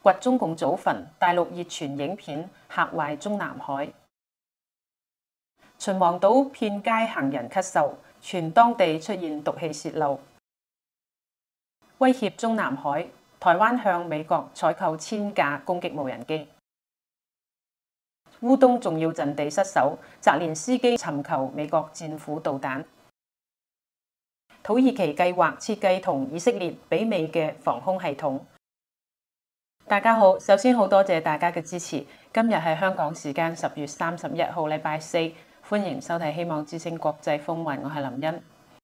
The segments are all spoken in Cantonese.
掘中共祖墳，大陸熱傳影片嚇壞中南海。秦皇島遍街行人咳嗽，全當地出現毒氣洩漏，威脅中南海。台灣向美國採購1000架攻擊無人機。烏東重要陣地失守，澤連斯基尋求美國戰斧導彈。土耳其計劃設計同以色列媲美嘅防空系統。大家好，首先好多謝大家嘅支持。今日係香港時間10月31號，禮拜四，歡迎收睇《希望之聲國際風雲》，我係林茵。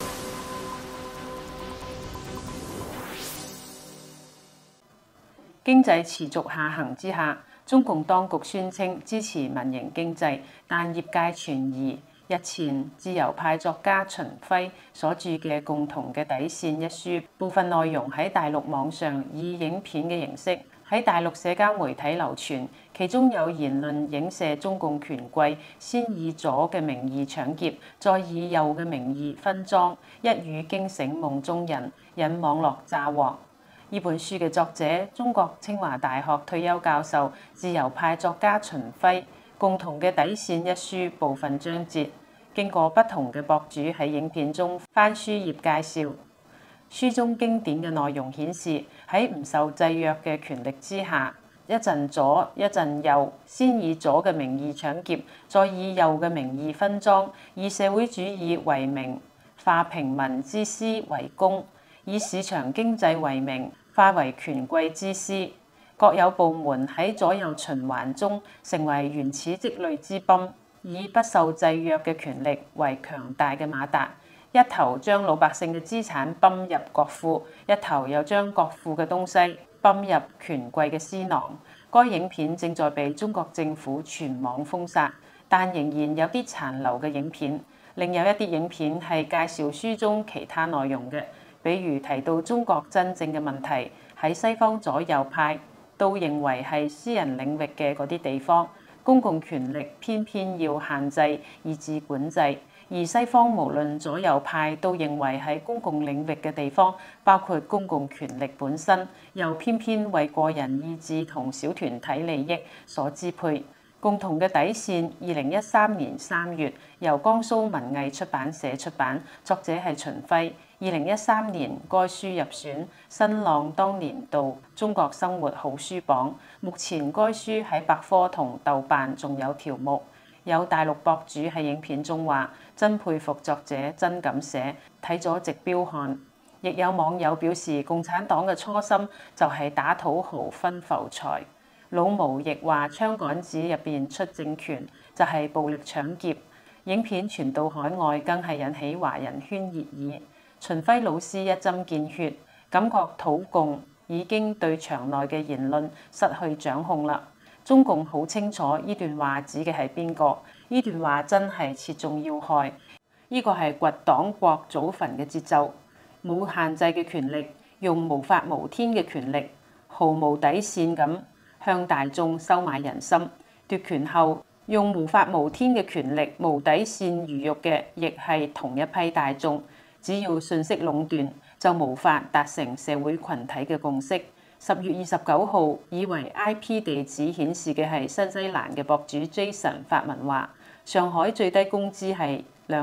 經濟持續下行之下，中共當局宣稱支持民營經濟，但業界存疑。日前，自由派作家秦暉所著嘅《共同嘅底線》一書，部分內容喺大陸網上以影片嘅形式喺大陸社交媒體流傳，其中有言論影射中共權貴先以左嘅名義搶劫，再以右嘅名義分贓，一語驚醒夢中人，引網絡炸鑊。呢本書嘅作者，中國清華大學退休教授、自由派作家秦暉，《共同嘅底線》一書部分章節，經過不同嘅博主喺影片中翻書頁介紹。書中經典嘅內容顯示，喺唔受制約嘅權力之下，一陣左一陣右，先以左嘅名義搶劫，再以右嘅名義分贓，以社會主義為名，化平民之私為公，以市場經濟為名，化為權貴之私。各有部門喺左右循環中成為原始積累之泵，以不受制約嘅權力為強大嘅馬達，一頭將老百姓嘅資產泵入國庫，一頭又將國庫嘅東西泵入權貴嘅私囊。該影片正在被中國政府全網封殺，但仍然有啲殘留嘅影片。另有一啲影片係介紹書中其他內容嘅，比如提到中國真正嘅問題喺西方左右派都認為係私人領域嘅嗰啲地方，公共權力偏偏要限制以至管制，而西方無論左右派都認為喺公共領域嘅地方，包括公共權力本身，又偏偏為個人意志同小團體利益所支配。共同嘅底線，2013年3月由江蘇文藝出版社出版，作者係秦暉。2013年該書入選新浪當年度中國生活好書榜。目前該書喺百科同豆瓣仲有條目。有大陸博主喺影片中話：真佩服作者，真敢寫，睇咗直飆汗。亦有網友表示，共產黨嘅初心就係打土豪分浮財。老毛亦話，槍桿子入邊出政權就係暴力搶劫。影片傳到海外，更係引起華人圈熱議。秦暉老師一針見血，感覺土共已經對場內嘅言論失去掌控啦。中共好清楚呢段話指嘅係邊個？呢段話真係切中要害。呢個係掘黨國祖墳嘅節奏，冇限制嘅權力，用無法無天嘅權力，毫無底線咁向大眾收買人心。奪權後，用無法無天嘅權力、無底線魚肉嘅，亦係同一批大眾。只要信息壟斷，就無法達成社會群體嘅共識。10月29號，以為 IP 地址顯示嘅係新西蘭嘅博主 Jason 發文話，上海最低工資係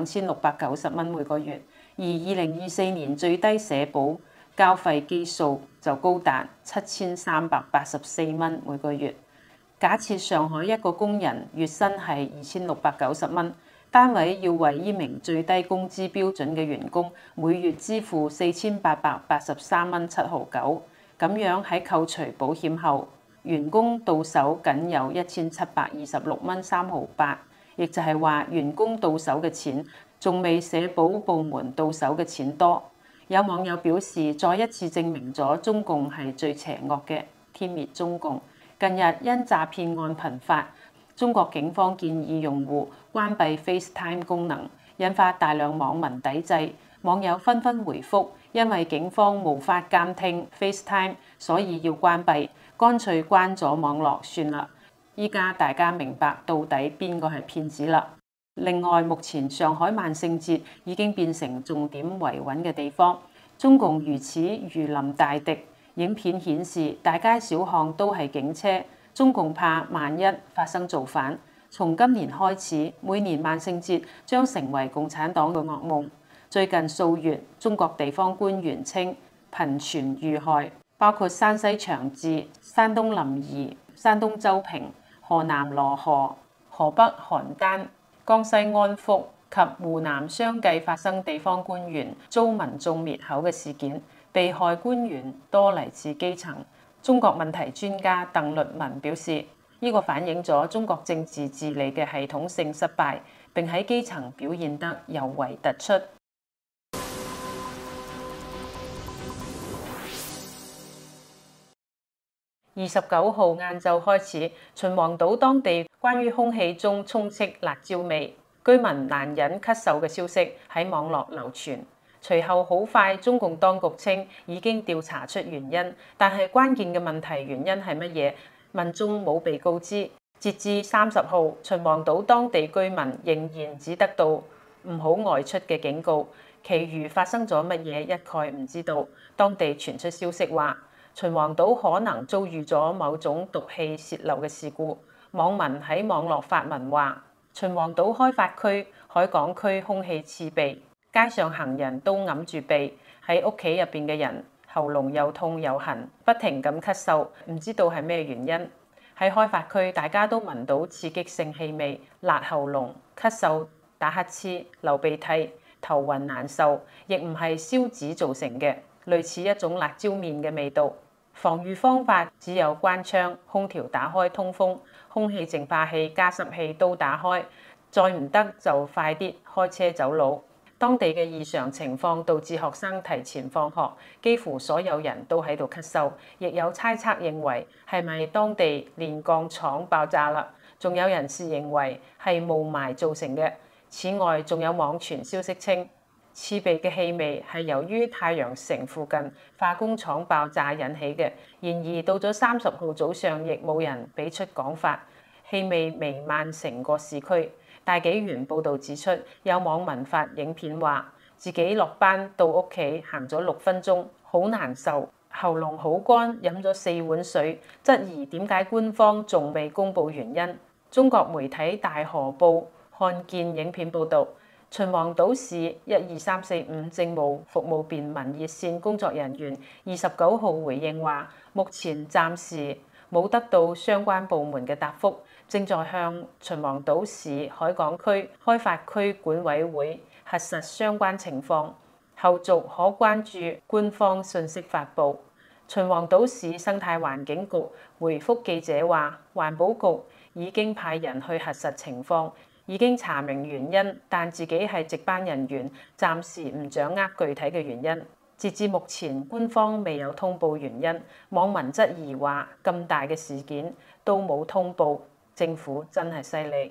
2690蚊每個月，而2024年最低社保交費基數就高達7384蚊每個月。假設上海一個工人月薪係2690蚊，單位要為呢名最低工資標準嘅員工每月支付4883蚊7毫9，咁樣喺扣除保險後，員工到手僅有1726蚊3毫8，亦就係話員工到手嘅錢仲未社保部門到手嘅錢多。有網友表示，再一次證明咗中共係最邪惡嘅，天滅中共。近日因詐騙案頻發，中國警方建議用戶關閉 FaceTime 功能，引發大量網民抵制。網友紛紛回覆，因為警方無法監聽 FaceTime， 所以要關閉，乾脆關咗網絡算啦。依家大家明白到底邊個係騙子啦。另外，目前上海萬聖節已經變成重點維穩嘅地方，中共如此如臨大敵， 影片顯示大街小巷都係警車，中共怕萬一發生造反。從今年開始，每年萬聖節將成為共產黨嘅噩夢。最近數月，中國地方官員稱頻傳遇害，包括山西長治、山東臨沂、山東周平、河南羅河、河北邯鄲、江西安福及湖南相繼發生地方官員遭民眾滅口嘅事件，被害官員多嚟自基層。中國問題專家鄧律文表示，呢個反映咗中國政治治理嘅系統性失敗，並喺基層表現得尤為突出。29號晏晝開始，秦皇島當地關於空氣中充斥辣椒味、居民難忍咳嗽嘅消息喺網絡流傳。隨後好快，中共當局稱已經調查出原因，但係關鍵嘅問題原因係乜嘢？民眾冇被告知。截至30號，秦皇島當地居民仍然只得到唔好外出嘅警告，其餘發生咗乜嘢一概唔知道。當地傳出消息話，秦皇島可能遭遇咗某種毒氣洩漏嘅事故。網民喺網絡發文話，秦皇島開發區、海港區空氣刺鼻，街上行人都揞住鼻，喺屋企入邊嘅人喉嚨又痛又痕，不停咁咳嗽，唔知道係咩原因。喺開發區，大家都聞到刺激性氣味，辣喉嚨、咳嗽、打乞嗤、流鼻涕、頭暈難受，亦唔係燒紙造成嘅，類似一種辣椒麵嘅味道。防禦方法只有關窗、空調打開通風，空氣淨化器、加濕器都打開，再唔得就快啲開車走佬。當地嘅異常情況導致學生提前放學，幾乎所有人都喺度咳嗽，亦有猜測認為係咪當地煉鋼廠爆炸啦？仲有人士認為係霧霾造成嘅。此外，仲有網傳消息稱，刺鼻嘅氣味係由於太陽城附近化工廠爆炸引起嘅。然而到咗30號早上，亦冇人俾出講法，氣味彌漫成個市區。大紀元報導指出，有網民發影片話，自己落班到屋企行咗6分鐘，好難受，喉嚨好乾，飲咗4碗水，質疑點解官方仲未公佈原因。中國媒體大河報看見影片報導，秦皇島市12345政務服務便民熱線工作人員29號回應話，目前暫時冇得到相關部門嘅答覆，正在向秦皇島市海港區開發區管委會核實相關情況，後續可關注官方信息發布。秦皇島市生態環境局回覆記者話，環保局已經派人去核實情況，已經查明原因，但自己係值班人員，暫時唔掌握具體嘅原因。截至目前，官方未有通報原因。網民質疑話，咁大嘅事件都冇通報，政府真係犀利。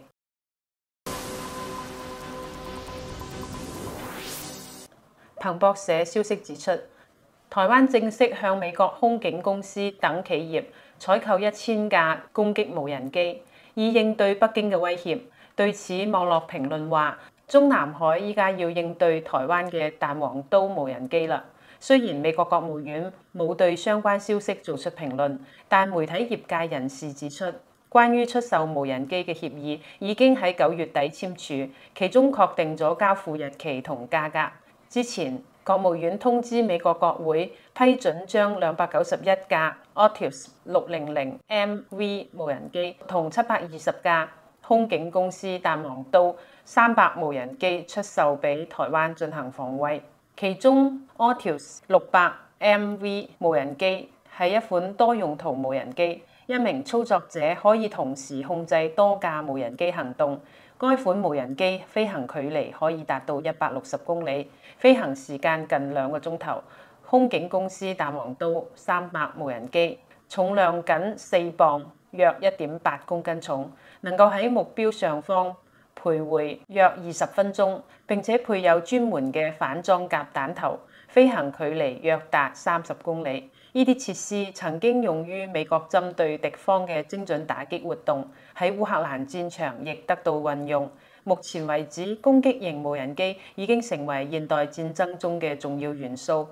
彭博社消息指出，台灣正式向美國空警公司等企業採購1000架攻擊無人機，以應對北京嘅威脅。對此，網絡評論話，中南海依家要應對台灣嘅彈簧刀無人機啦。雖然美國國務院冇對相關消息做出評論，但媒體業界人士指出，關於出售無人機嘅協議已經喺9月底簽署，其中確定咗交付日期同價格。之前，國務院通知美國國會批准將291架 Otis 600MV 無人機同720架空警公司彈簧刀300無人機出售俾台灣進行防衛。其中 Otis 600MV 無人機係一款多用途無人機，一名操作者可以同時控制多架無人機行動。該款無人機飛行距離可以達到160公里，飛行時間近2個鐘頭。空警公司彈簧刀300無人機重量僅4磅，約1.8公斤重，能夠喺目標上方徘徊約20分鐘，並且配有專門嘅反裝甲彈頭，飛行距離約達30公里。呢啲設施曾經用於美國針對敵方嘅精準打擊活動，喺烏克蘭戰場亦得到運用。目前為止，攻擊型無人機已經成為現代戰爭中嘅重要元素。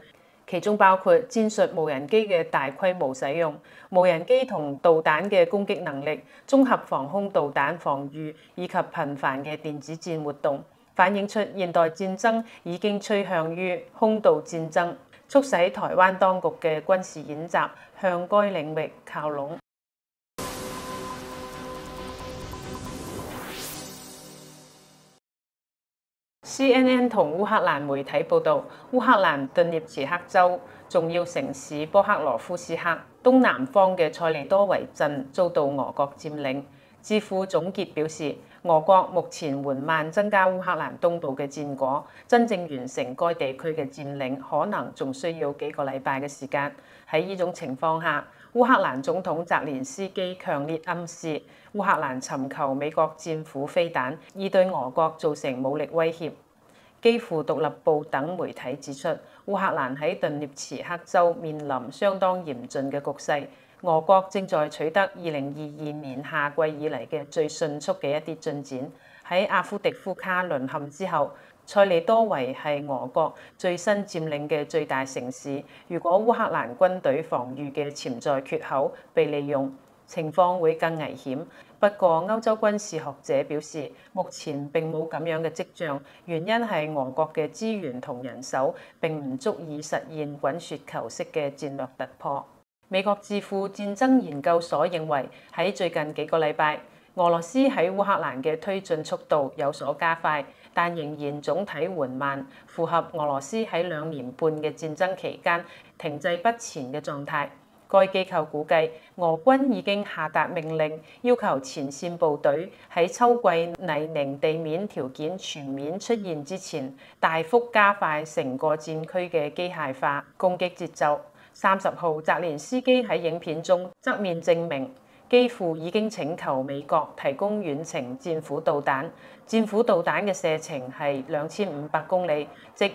其中包括戰術無人機嘅大規模使用、無人機同導彈嘅攻擊能力、綜合防空導彈防禦以及頻繁嘅電子戰活動，反映出現代戰爭已經趨向於空導戰爭，促使台灣當局嘅軍事演習向該領域靠攏。CNN 同烏克蘭媒體報導，烏克蘭頓涅茨克州重要城市波克羅夫斯克東南方嘅塞利多維鎮遭到俄國佔領。智庫總結表示，俄國目前緩慢增加烏克蘭東部嘅戰果，真正完成該地區嘅佔領可能仲需要幾個禮拜嘅時間。喺呢種情況下，烏克蘭總統澤連斯基強烈暗示烏克蘭尋求美國戰斧飛彈，以對俄國造成武力威脅。基輔獨立報等媒體指出，烏克蘭喺頓涅茨克州面臨相當嚴峻嘅局勢。俄國正在取得2022年夏季以嚟嘅最迅速嘅一啲進展。喺阿夫迪夫卡淪陷之後，塞利多維係俄國最新佔領嘅最大城市。如果烏克蘭軍隊防禦嘅潛在缺口被利用，情況會更危險。不過，歐洲軍事學者表示，目前並冇咁樣嘅跡象，原因係俄國嘅資源同人手並唔足以實現滾雪球式嘅戰略突破。美國智庫戰爭研究所認為，喺最近幾個禮拜，俄羅斯喺烏克蘭嘅推進速度有所加快，但仍然總體緩慢，符合俄羅斯喺2年半嘅戰爭期間停滯不前嘅狀態。該機構估計，俄軍已經下達命令，要求前線部隊喺秋季泥濘地面條件全面出現之前，大幅加快成個戰區嘅機械化攻擊節奏。30號，澤連斯基喺影片中側面證明，基輔已經請求美國提供遠程戰斧導彈。戰斧導彈嘅射程係2500公里，即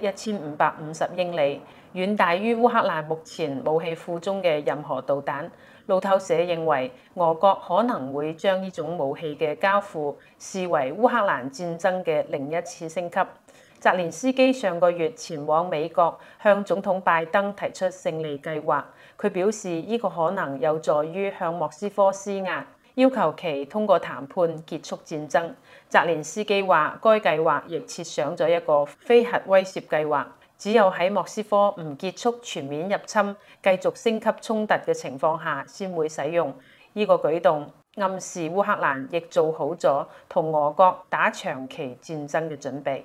1550英里，遠大於烏克蘭目前武器庫中嘅任何導彈。路透社認為，俄國可能會將呢種武器嘅交付視為烏克蘭戰爭嘅另一次升級。澤連斯基上個月前往美國，向總統拜登提出勝利計劃。佢表示呢個可能有助於向莫斯科施壓，要求其通過談判結束戰爭。澤連斯基話，該計劃亦設想咗一個非核威懾計劃，只有喺莫斯科唔結束全面入侵、繼續升級衝突嘅情況下，先會使用。呢個舉動暗示烏克蘭亦做好咗同俄國打長期戰爭嘅準備。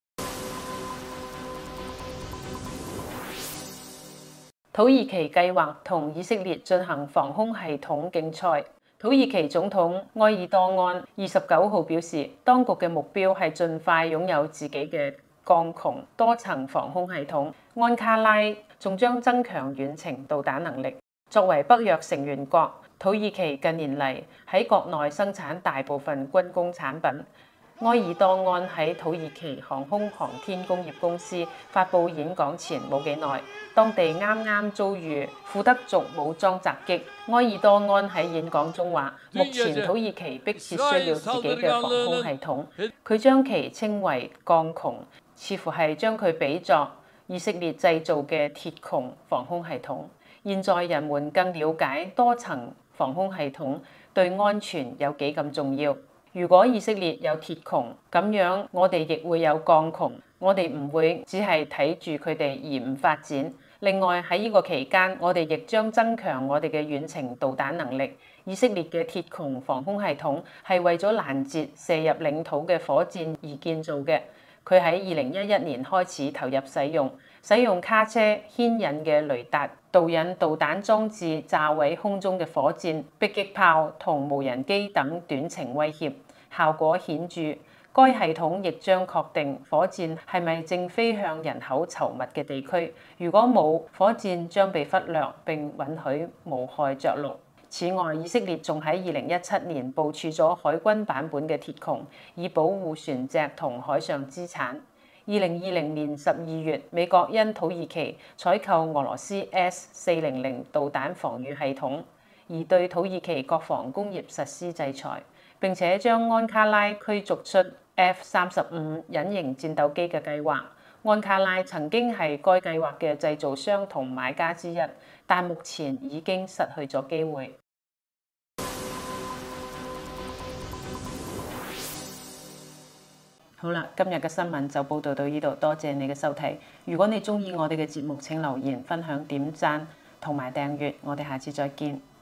土耳其計劃同以色列進行防空系統競賽。土耳其總統埃爾多安29號表示，當局嘅目標係盡快擁有自己嘅鋼穹多層防空系統。安卡拉仲將增強遠程導彈能力。作為北約成員國，土耳其近年嚟喺國內生產大部分軍工產品。埃爾多安喺土耳其航空航天工業公司發布演講前冇幾耐，當地啱啱遭遇庫德族武裝襲擊。埃爾多安喺演講中話，目前土耳其迫切需要自己嘅防空系統，佢將其稱為鋼穹，似乎係將佢比作以色列製造嘅鐵穹防空系統。現在人們更了解多層防空系統對安全有幾咁重要。如果以色列有鐵穹，咁樣我哋亦會有鋼穹，我哋唔會只係睇住佢哋而唔發展。另外喺呢個期間，我哋亦將增強我哋嘅遠程導彈能力。以色列嘅鐵穹防空系統係為咗攔截射入領土嘅火箭而建造嘅。佢喺2011年開始投入使用卡車牽引嘅雷達導引導彈裝置炸毀空中嘅火箭、迫擊炮同無人機等短程威脅，效果顯著。該系統亦將確定火箭係咪正飛向人口稠密嘅地區，如果冇，火箭將被忽略並允許無害着陸。此外，以色列仲喺2017年部署咗海軍版本嘅鐵穹，以保護船隻同海上資產。2020年12月，美國因土耳其採購俄羅斯 S-400導彈防禦系統，而對土耳其國防工業實施制裁，並且將安卡拉驅逐出 F-35隱形戰鬥機嘅計劃。 安卡拉曾經係該計劃嘅製造商同買家之一，但目前已經失去咗機會。好啦，今日嘅新聞就報道到呢度，多謝你嘅收睇。如果你鍾意我哋嘅節目，請留言、分享、點讚同埋訂閱。我哋下次再見。